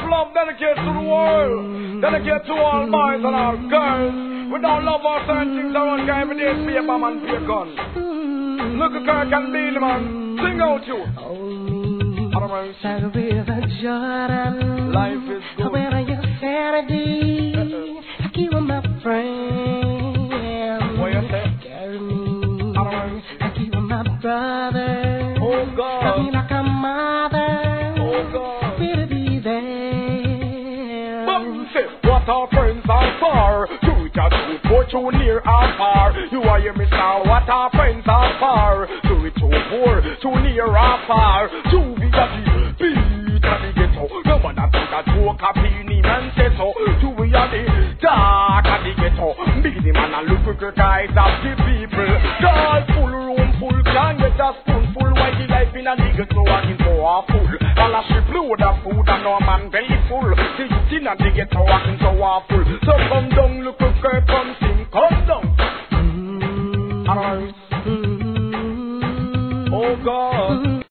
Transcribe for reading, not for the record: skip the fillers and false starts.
love dedicated to the world, dedicated to all boys and all girls. We don't love our certain things around here every day, be a bomb and be a gun. Look at Kirk and Beale, man. Sing out you. Like a river Jordan. Life is good. Where are your sanity? Like you were my friend. What you say? Carry me like you were my brother. Oh God. Love me like a mother. Oh God. Will be there. What our friends are for? Do it as good, go too near or far. You are your Mr. What our friends are for? Do it too poor, too near or far. Too big a deal, beat at the ghetto. No one that think that joke a penny man say so. Too we are the dark at the ghetto. Big the man and look at the eyes of the people. Tall, full room, full can get a spoonful. Why the life in a nigga so walking so full. All a ship load of food and no man belly full. See you in a the ghetto walking so awful. So come down, look at Kirk, come sing, come down.